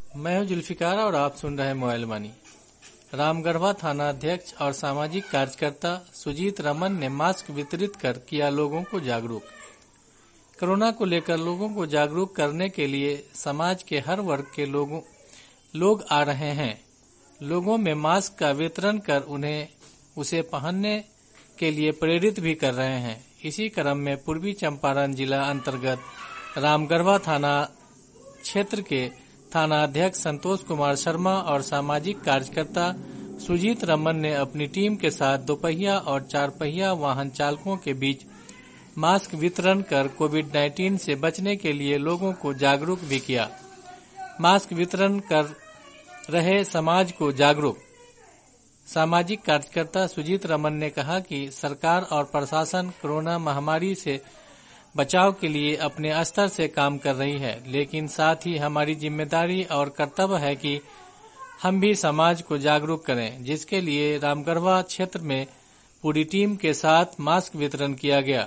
मैं हूं जुल्फिकार और आप सुन रहे हैं मोबाइल वाणी। रामगढ़वा थाना अध्यक्ष और सामाजिक कार्यकर्ता सुजीत रमन ने मास्क वितरित कर किया लोगों को जागरूक। कोरोना को लेकर लोगों को जागरूक करने के लिए समाज के हर वर्ग के लोग आ रहे हैं। लोगों में मास्क का वितरण कर उन्हें उसे पहनने के लिए प्रेरित भी कर रहे हैं। इसी क्रम में पूर्वी चंपारण जिला अंतर्गत रामगढ़वा थाना क्षेत्र के थाना अध्यक्ष संतोष कुमार शर्मा और सामाजिक कार्यकर्ता सुजीत रमन ने अपनी टीम के साथ दोपहिया और चार पहिया वाहन चालकों के बीच मास्क वितरण कर कोविड-19 से बचने के लिए लोगों को जागरूक भी किया। मास्क वितरण कर रहे समाज को जागरूक। सामाजिक कार्यकर्ता सुजीत रमन ने कहा कि सरकार और प्रशासन कोरोना महामारी से बचाव के लिए अपने स्तर से काम कर रही है, लेकिन साथ ही हमारी जिम्मेदारी और कर्तव्य है कि हम भी समाज को जागरूक करें, जिसके लिए रामगढ़वा क्षेत्र में पूरी टीम के साथ मास्क वितरण किया गया।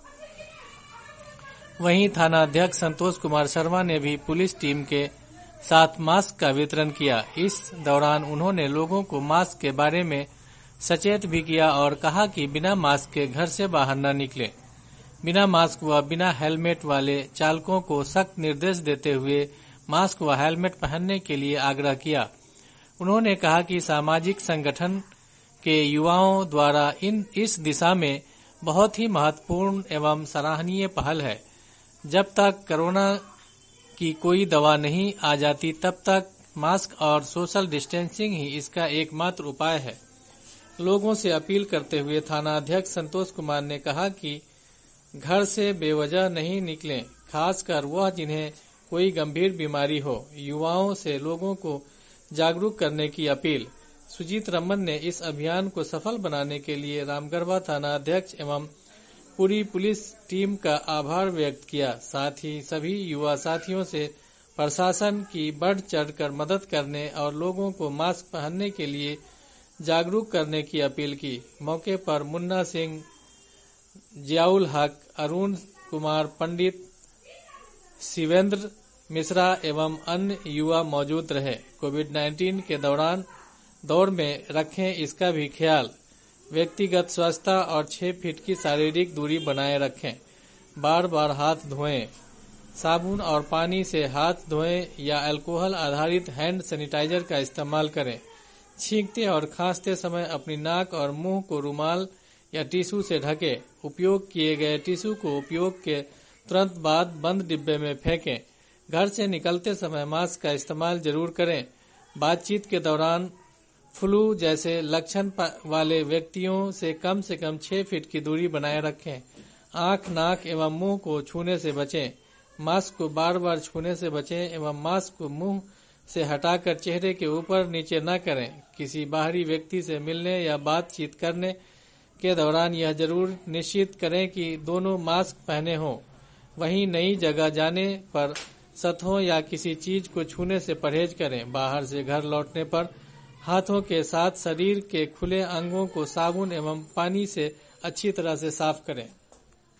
वहीं थाना अध्यक्ष संतोष कुमार शर्मा ने भी पुलिस टीम के साथ मास्क का वितरण किया। इस दौरान उन्होंने लोगों को मास्क के बारे में सचेत भी किया और कहा कि बिना मास्क के घर से बाहर न निकलें। बिना मास्क व बिना हेलमेट वाले चालकों को सख्त निर्देश देते हुए मास्क व हेलमेट पहनने के लिए आग्रह किया। उन्होंने कहा कि सामाजिक संगठन के युवाओं द्वारा इस दिशा में बहुत ही महत्वपूर्ण एवं सराहनीय पहल है। जब तक कोरोना की कोई दवा नहीं आ जाती, तब तक मास्क और सोशल डिस्टेंसिंग ही इसका एकमात्र उपाय है। लोगों से अपील करते हुए थाना अध्यक्ष संतोष कुमार ने कहा कि घर से बेवजह नहीं निकलें, खासकर वह जिन्हें कोई गंभीर बीमारी हो। युवाओं से लोगों को जागरूक करने की अपील। सुजीत रमन ने इस अभियान को सफल बनाने के लिए रामगढ़वा थाना अध्यक्ष एवं पूरी पुलिस टीम का आभार व्यक्त किया। साथ ही सभी युवा साथियों से प्रशासन की बढ़ चढ़कर मदद करने और लोगों को मास्क पहनने के लिए जागरूक करने की अपील की। मौके पर मुन्ना सिंह, जियाउल हक, अरुण कुमार पंडित, शिवेंद्र मिश्रा एवं अन्य युवा मौजूद रहे। कोविड-19 के दौर में रखें इसका भी ख्याल। व्यक्तिगत स्वच्छता और 6 फीट की शारीरिक दूरी बनाए रखें। बार बार हाथ धोएं। साबुन और पानी से हाथ धोएं या अल्कोहल आधारित हैंड सैनिटाइजर का इस्तेमाल करें। छींकते और खांसते समय अपनी नाक और मुंह को रुमाल या टिश्यू से ढकें। उपयोग किए गए टिश्यू को उपयोग के तुरंत बाद बंद डिब्बे में फेंकें। घर से निकलते समय मास्क का इस्तेमाल जरूर करें। बातचीत के दौरान फ्लू जैसे लक्षण वाले व्यक्तियों से कम 6 फीट की दूरी बनाए रखें। आंख, नाक एवं मुंह को छूने से बचें। मास्क को बार बार छूने से बचें एवं मास्क को मुंह से हटाकर चेहरे के ऊपर नीचे न करें। किसी बाहरी व्यक्ति से मिलने या बातचीत करने के दौरान यह जरूर निश्चित करें कि दोनों मास्क पहने हों। वहीं नई जगह जाने पर सतहों या किसी चीज को छूने से परहेज करें। बाहर से घर लौटने पर हाथों के साथ शरीर के खुले अंगों को साबुन एवं पानी से अच्छी तरह से साफ करें।